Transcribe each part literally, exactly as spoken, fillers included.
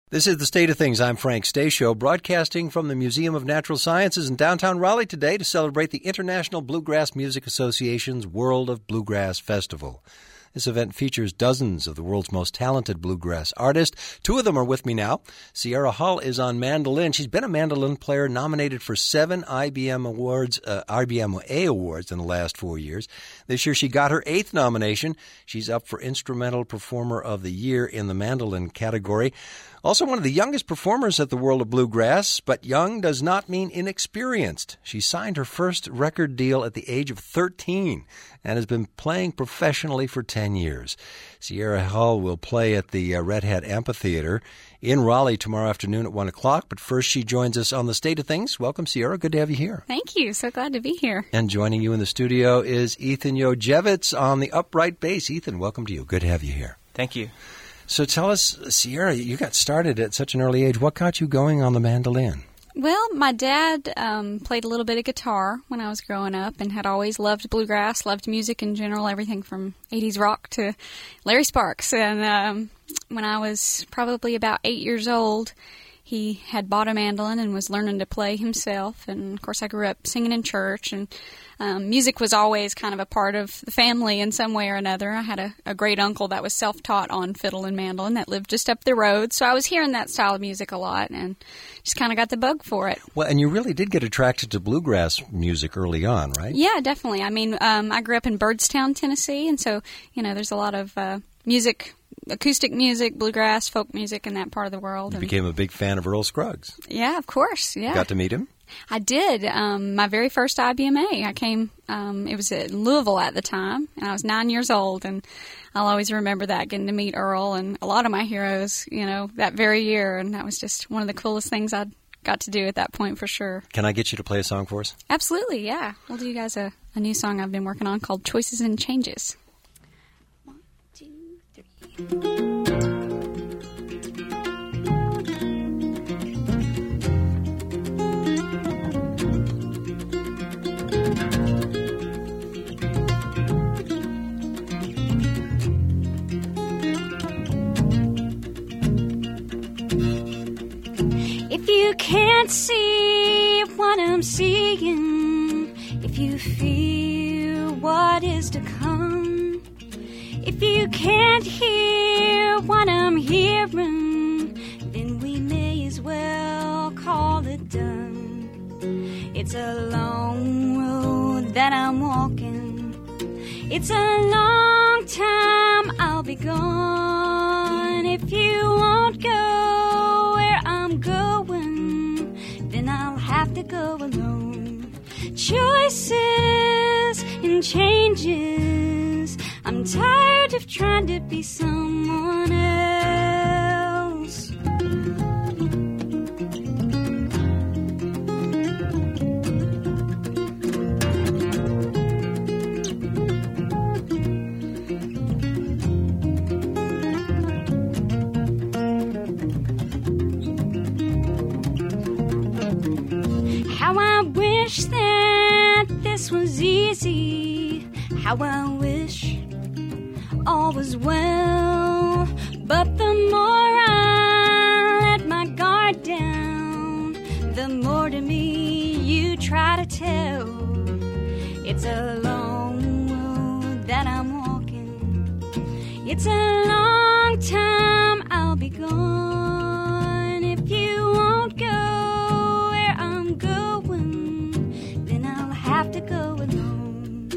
This is The State of Things. I'm Frank Stasio, broadcasting from the Museum of Natural Sciences in downtown Raleigh today to celebrate the International Bluegrass Music Association's World of Bluegrass Festival. This event features dozens of the world's most talented bluegrass artists. Two of them are with me now. Sierra Hull is on mandolin. She's been a mandolin player nominated for seven I B M awards, uh, I B M A awards in the last four years. This year she got her eighth nomination. She's up for Instrumental Performer of the Year in the mandolin category. Also one of the youngest performers at the World of Bluegrass, but young does not mean inexperienced. She signed her first record deal at the age of thirteen and has been playing professionally for ten years. Sierra Hull will play at the uh, Red Hat Amphitheater in Raleigh tomorrow afternoon at one o'clock, but first she joins us on The State of Things. Welcome, Sierra. Good to have you here. Thank you. So glad to be here. And joining you in the studio is Ethan Yojevitz on the upright bass. Ethan, welcome to you. Good to have you here. Thank you. So tell us, Sierra, you got started at such an early age. What got you going on the mandolin? Well, my dad um, played a little bit of guitar when I was growing up and had always loved bluegrass, loved music in general, everything from eighties rock to Larry Sparks. And um, when I was probably about eight years old, he had bought a mandolin and was learning to play himself. And, of course, I grew up singing in church, and um, music was always kind of a part of the family in some way or another. I had a, a great uncle that was self-taught on fiddle and mandolin that lived just up the road. So I was hearing that style of music a lot and just kind of got the bug for it. Well, and you really did get attracted to bluegrass music early on, right? Yeah, definitely. I mean, um, I grew up in Byrdstown, Tennessee, and so, you know, there's a lot of uh, music, acoustic music, bluegrass, folk music in that part of the world. You and became a big fan of Earl Scruggs. Yeah, of course, yeah. You got to meet him? I did. Um, my very first I B M A, I came, um, it was at Louisville at the time, and I was nine years old, and I'll always remember that, getting to meet Earl and a lot of my heroes, you know, that very year, and that was just one of the coolest things I'd got to do at that point for sure. Can I get you to play a song for us? Absolutely, yeah. We'll do you guys a, a new song I've been working on called Choices and Changes. One, two, three. If you can't see what I'm seeing, if you feel what is to come, if you can't hear what I'm hearing, then we may as well call it done. It's a long road that I'm walking, it's a long time I'll be gone. If you won't go where I'm going, then I'll have to go alone. Choices and changes, I'm tired of trying to be someone else. How I wish that this was easy, how I wish all was well, but the more I let my guard down, the more to me you try to tell. It's a long road that I'm walking, it's a long time I'll be gone. If you won't go where I'm going, then I'll have to go alone.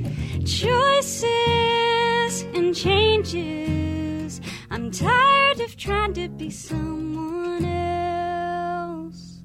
Choices and changes, I'm tired of trying to be someone else.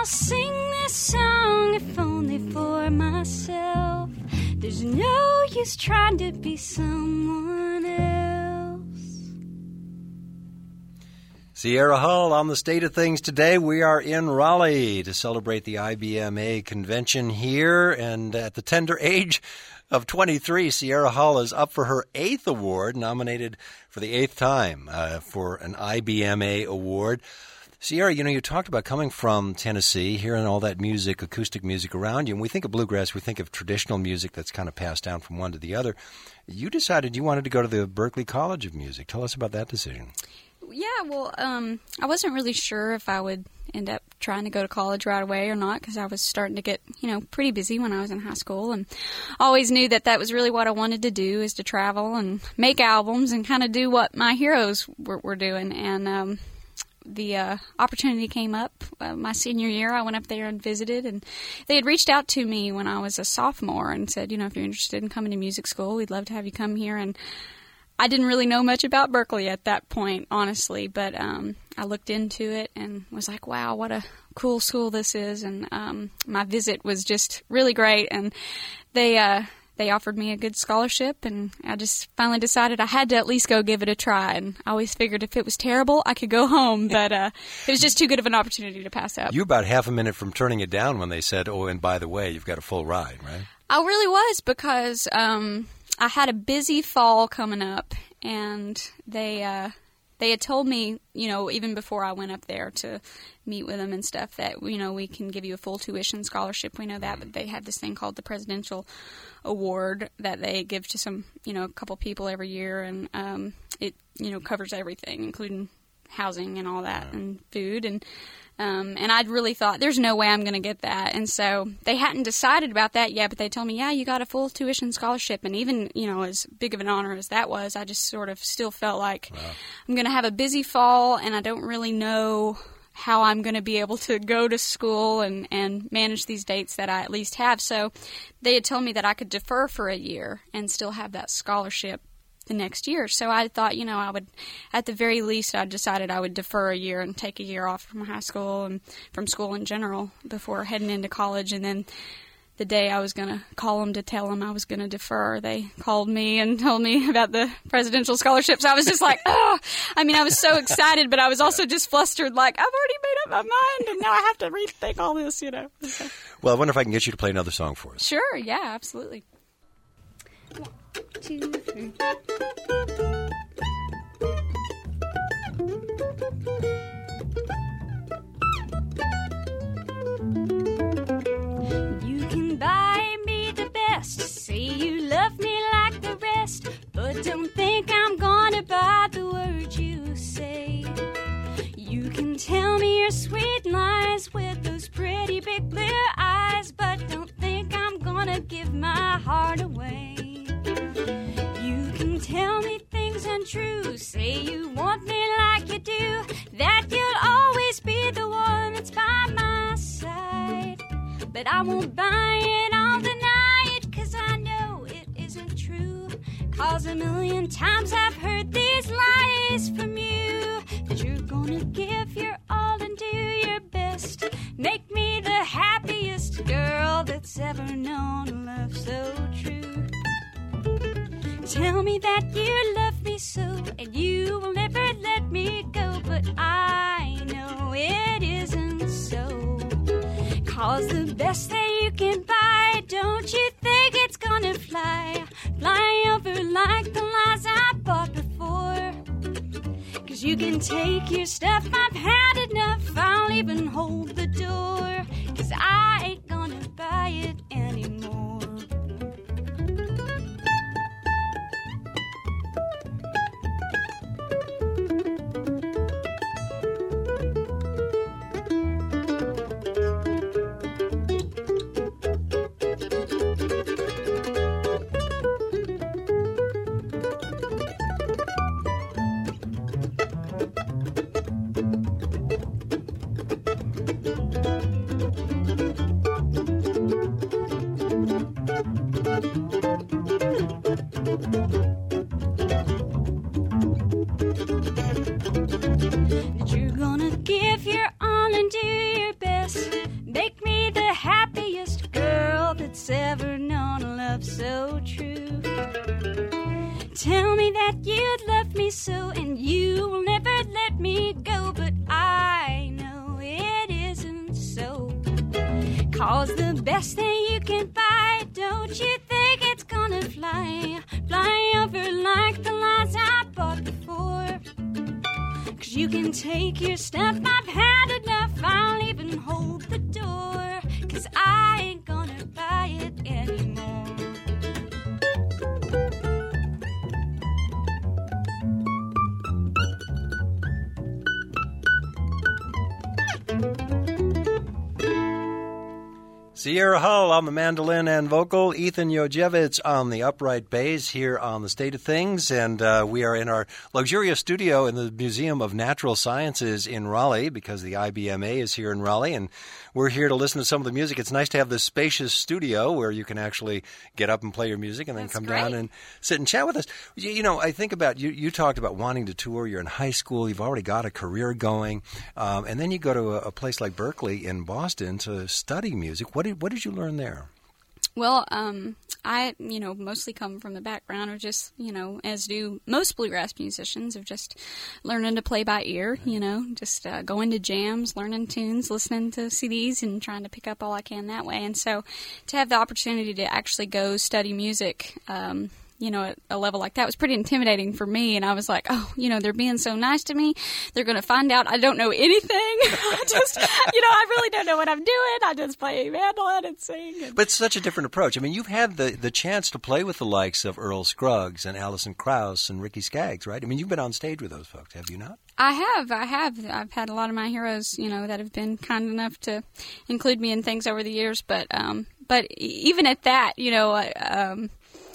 I'll sing this song if only for myself. There's no use trying to be someone else. Sierra Hull on the State of Things today. We are in Raleigh to celebrate the I B M A convention here, and at the tender age of twenty-three, Sierra Hull is up for her eighth award, nominated for the eighth time uh, for an I B M A award. Sierra, you know, you talked about coming from Tennessee, hearing all that music, acoustic music around you. And we think of bluegrass, we think of traditional music that's kind of passed down from one to the other. You decided you wanted to go to the Berklee College of Music. Tell us about that decision. Yeah, well, um, I wasn't really sure if I would end up trying to go to college right away or not, because I was starting to get, you know, pretty busy when I was in high school, and always knew that that was really what I wanted to do, is to travel and make albums and kind of do what my heroes were, were doing. And um, the uh, opportunity came up uh, my senior year. I went up there and visited, and they had reached out to me when I was a sophomore and said, you know, if you're interested in coming to music school, we'd love to have you come here. And I didn't really know much about Berklee at that point, honestly, but um, I looked into it and was like, wow, what a cool school this is. And um, my visit was just really great, and they uh, they offered me a good scholarship, and I just finally decided I had to at least go give it a try. And I always figured if it was terrible, I could go home, but uh, it was just too good of an opportunity to pass up. You were about half a minute from turning it down when they said, oh, and by the way, you've got a full ride, right? I really was, because Um, I had a busy fall coming up, and they uh, they had told me, you know, even before I went up there to meet with them and stuff, that, you know, we can give you a full tuition scholarship. We know that, but they had this thing called the Presidential Award that they give to some, you know, a couple people every year, and um, it, you know, covers everything, including housing and all that, and food, and Um, and I'd really thought, there's no way I'm going to get that. And so they hadn't decided about that yet, but they told me, yeah, you got a full tuition scholarship. And even, you know, as big of an honor as that was, I just sort of still felt like wow. I'm going to have a busy fall, and I don't really know how I'm going to be able to go to school and, and manage these dates that I at least have. So they had told me that I could defer for a year and still have that scholarship the next year. So I thought, you know, I would, at the very least, I decided I would defer a year and take a year off from high school and from school in general before heading into college. And then the day I was going to call them to tell them I was going to defer, they called me and told me about the presidential scholarships. I was just like, oh, I mean, I was so excited, but I was also just flustered, like, I've already made up my mind, and now I have to rethink all this, you know. Well, I wonder if I can get you to play another song for us. Sure, yeah, absolutely. One, two, three. You can buy me the best, say you love me like the rest, but don't think I'm gonna buy the words you say. You can tell me your sweet lies with those pretty big blue eyes, but don't think I'm gonna give my heart away. You can tell me things untrue, say you want me like you do, that you'll always be the one that's by my side. But I won't buy it, I'll deny it, 'cause I know it isn't true. 'Cause a million times I've heard these lies from you, that you're gonna give your all and do your best, make me the happiest girl that's ever known love so true. Tell me that you love me so, and you will never let me go, but I know it isn't so. 'Cause the best that you can buy, don't you think it's gonna fly, fly over like the lies I bought before? 'Cause you can take your stuff, I've had enough, I'll even hold the door, 'cause I ain't gonna buy it anymore. so true. Tell me that you'd love me so, and you will never let me go, but I know it isn't so. 'Cause the best thing you can buy, don't you think it's gonna fly, fly over like the lies I bought before? 'Cause you can take your stuff, I've had enough, I'll even hold the door, 'cause I ain't gonna buy it anymore. Sierra Hull on the mandolin and vocal, Ethan Yojevitz on the upright bass here on The State of Things, and uh, we are in our luxurious studio in the Museum of Natural Sciences in Raleigh because the I B M A is here in Raleigh, and we're here to listen to some of the music. It's nice to have this spacious studio where you can actually get up and play your music and then That's come great. down and sit and chat with us. You, you know, I think about, you, you talked about wanting to tour. You're in high school. You've already got a career going, um, and then you go to a, a place like Berkeley in Boston to study music. What did What did you learn there? Well, um, I, you know, mostly come from the background of just, you know, as do most bluegrass musicians, of just learning to play by ear, you know, just uh, going to jams, learning tunes, listening to C Ds, and trying to pick up all I can that way. And so to have the opportunity to actually go study music, um, you know, at a level like that was pretty intimidating for me. And I was like, oh, you know, they're being so nice to me. They're going to find out I don't know anything. I just, you know, I really don't know what I'm doing. I just play mandolin and sing. And... But it's such a different approach. I mean, you've had the, the chance to play with the likes of Earl Scruggs and Alison Krauss and Ricky Skaggs, right? I mean, you've been on stage with those folks, have you not? I have. I have. I've had a lot of my heroes, you know, that have been kind enough to include me in things over the years. But, um, but even at that, you know, I, um,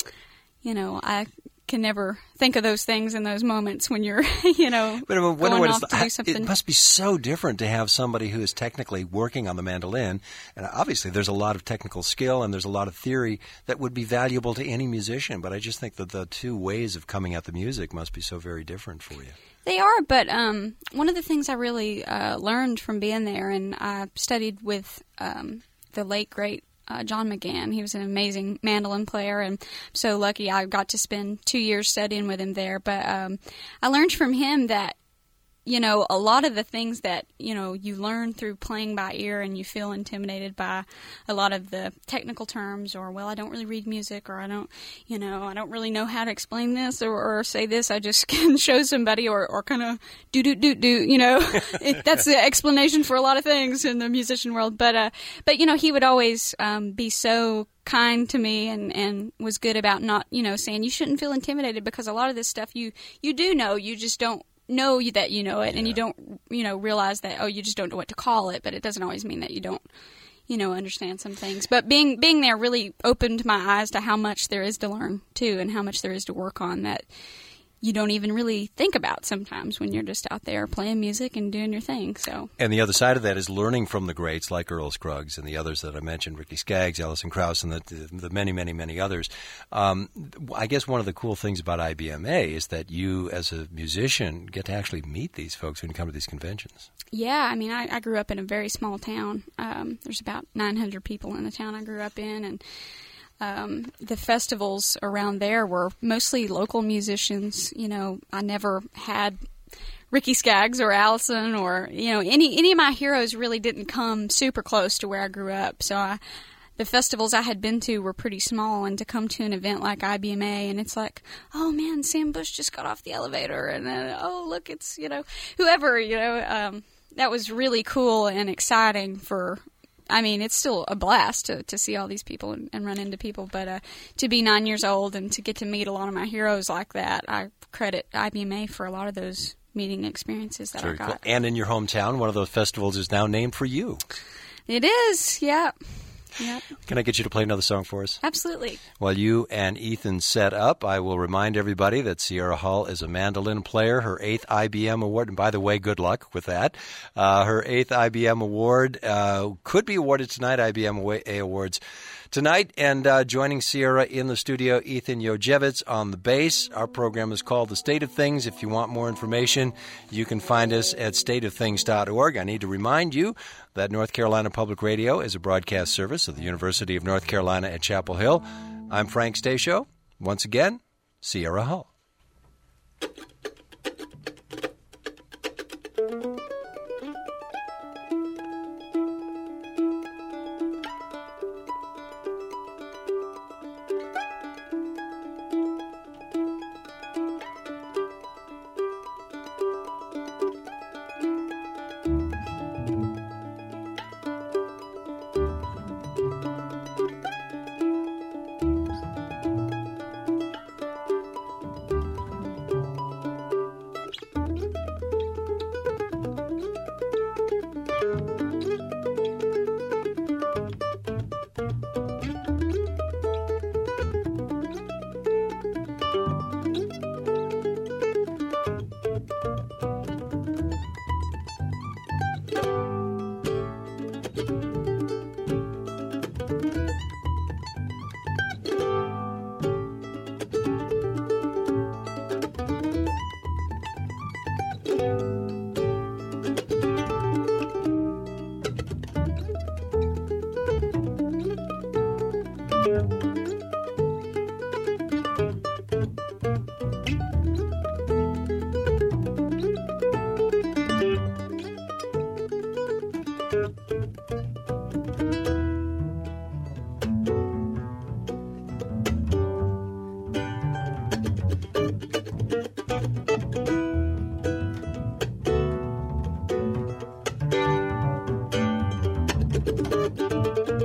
you know, I can never think of those things in those moments when you're, you know, but I mean, going what off it's, to do something. It must be so different to have somebody who is technically working on the mandolin, and obviously there's a lot of technical skill and there's a lot of theory that would be valuable to any musician, but I just think that the two ways of coming at the music must be so very different for you. They are, but um, one of the things I really uh, learned from being there, and I studied with um, the late, great Uh, John McGann. He was an amazing mandolin player, and I'm so lucky I got to spend two years studying with him there. But um, I learned from him that, you know, a lot of the things that, you know, you learn through playing by ear and you feel intimidated by a lot of the technical terms, or, well, I don't really read music, or I don't, you know, I don't really know how to explain this or, or say this. I just can show somebody or, or kind of do, do, do, do, you know. it, that's the explanation for a lot of things in the musician world. But, uh, but you know, he would always um, be so kind to me and, and was good about not, you know, saying you shouldn't feel intimidated, because a lot of this stuff you, you do know, you just don't know that you know it, yeah. and you don't, you know, realize that, oh, you just don't know what to call it, but it doesn't always mean that you don't, you know, understand some things. But being being there really opened my eyes to how much there is to learn, too, and how much there is to work on that you don't even really think about sometimes when you're just out there playing music and doing your thing. So, and the other side of that is learning from the greats like Earl Scruggs and the others that I mentioned, Ricky Skaggs, Alison Krauss, and the, the, the many, many, many others. Um, I guess one of the cool things about I B M A is that you, as a musician, get to actually meet these folks when you come to these conventions. Yeah, I mean, I, I grew up in a very small town. Um, there's about nine hundred people in the town I grew up in, and Um, the festivals around there were mostly local musicians. You know, I never had Ricky Skaggs or Allison or, you know, any any of my heroes really didn't come super close to where I grew up. So I, the festivals I had been to were pretty small, and to come to an event like I B M A, and it's like, oh man, Sam Bush just got off the elevator, and then, oh look, it's, you know, whoever, you know, um, that was really cool and exciting for. I mean, it's still a blast to, to see all these people and, and run into people, but uh, to be nine years old and to get to meet a lot of my heroes like that, I credit I B M A for a lot of those meeting experiences that Very I got. cool. And in your hometown, one of those festivals is now named for you. It is, yeah. Yep. Can I get you to play another song for us? Absolutely. While you and Ethan set up, I will remind everybody that Sierra Hull is a mandolin player. Her eighth I B M award, and by the way, good luck with that. Uh, her eighth I B M award uh, could be awarded tonight, I B M A awards tonight. And uh, joining Sierra in the studio, Ethan Yojevitz on the bass. Our program is called The State of Things. If you want more information, you can find us at state of things dot org. I need to remind you that North Carolina Public Radio is a broadcast service of the University of North Carolina at Chapel Hill. I'm Frank Stasio. Once again, Sierra Hull. Thank you.